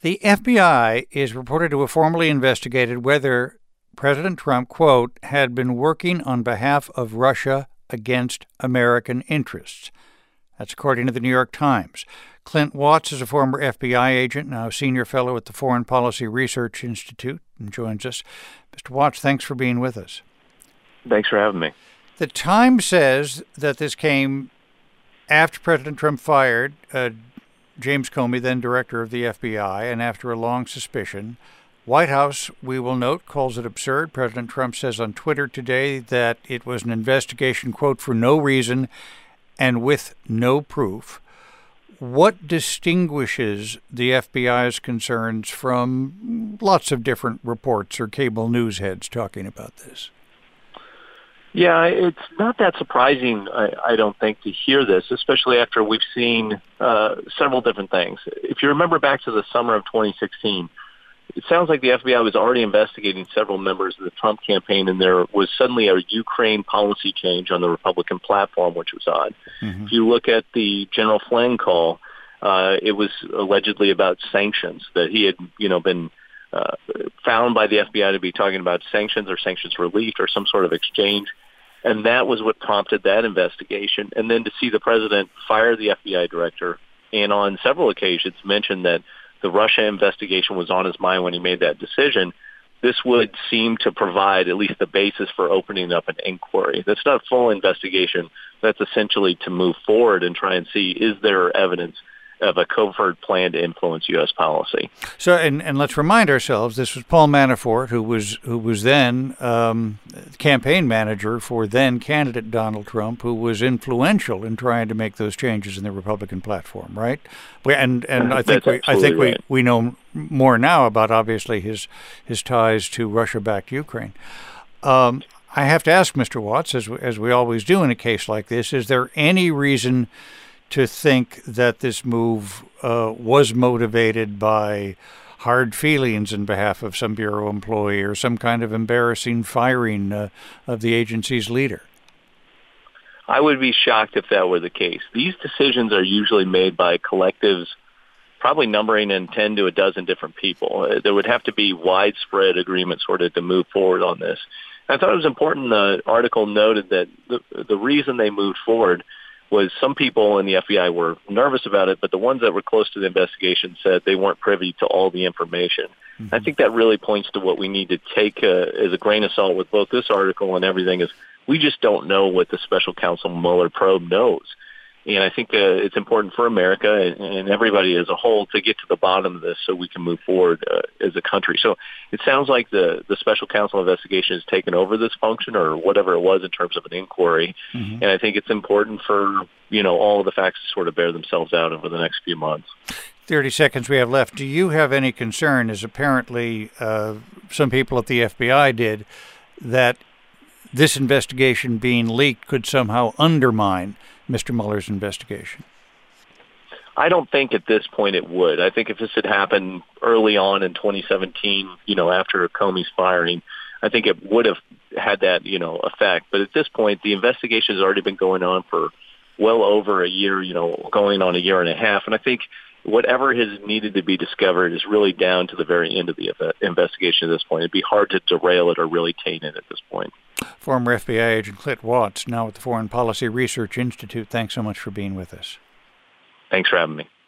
The FBI is reported to have formally investigated whether President Trump, quote, had been working on behalf of Russia against American interests. That's according to the New York Times. Clint Watts is a former FBI agent, now a senior fellow at the Foreign Policy Research Institute, and joins us. Mr. Watts, thanks for being with us. Thanks for having me. The Times says that this came after President Trump fired James Comey, then director of the FBI, and after a long suspicion. White House, we will note, calls it absurd. President Trump says on Twitter today that it was an investigation, quote, for no reason and with no proof. What distinguishes the FBI's concerns from lots of different reports or cable news heads talking about this? Yeah, it's not that surprising, I don't think, to hear this, especially after we've seen several different things. If you remember back to the summer of 2016, it sounds like the FBI was already investigating several members of the Trump campaign, and there was suddenly a Ukraine policy change on the Republican platform, which was odd. Mm-hmm. If you look at the General Flynn call, it was allegedly about sanctions, that he had, been found by the FBI to be talking about sanctions or sanctions relief or some sort of exchange. And that was what prompted that investigation. And then to see the president fire the FBI director and on several occasions mention that the Russia investigation was on his mind when he made that decision, this would seem to provide at least the basis for opening up an inquiry. That's not a full investigation. That's essentially to move forward and try and see, is there evidence of a covert plan to influence U.S. policy. So, and let's remind ourselves, this was Paul Manafort, who was then campaign manager for then candidate Donald Trump, who was influential in trying to make those changes in the Republican platform, right? And I think we know more now about obviously his ties to Russia-backed Ukraine. I have to ask Mr. Watts, as we always do in a case like this, is there any reason to think that this move was motivated by hard feelings in behalf of some bureau employee or some kind of embarrassing firing of the agency's leader? I would be shocked if that were the case. These decisions are usually made by collectives, probably numbering in 10 to a dozen different people. There would have to be widespread agreement sort of to move forward on this. I thought it was important the article noted that the reason they moved forward was some people in the FBI were nervous about it, but the ones that were close to the investigation said they weren't privy to all the information. Mm-hmm. I think that really points to what we need to take as a grain of salt with both this article and everything is we just don't know what the special counsel Mueller probe knows. And I think it's important for America and everybody as a whole to get to the bottom of this so we can move forward as a country. So it sounds like the special counsel investigation has taken over this function or whatever it was in terms of an inquiry. Mm-hmm. And I think it's important for, all of the facts to sort of bear themselves out over the next few months. 30 seconds we have left. Do you have any concern, as apparently some people at the FBI did, that this investigation being leaked could somehow undermine Mr. Mueller's investigation? I don't think at this point it would. I think if this had happened early on in 2017, after Comey's firing, I think it would have had that, effect. But at this point, the investigation has already been going on for well over a year, going on a year and a half. And I think whatever has needed to be discovered is really down to the very end of the investigation at this point. It'd be hard to derail it or really taint it at this point. Former FBI agent Clint Watts, now at the Foreign Policy Research Institute. Thanks so much for being with us. Thanks for having me.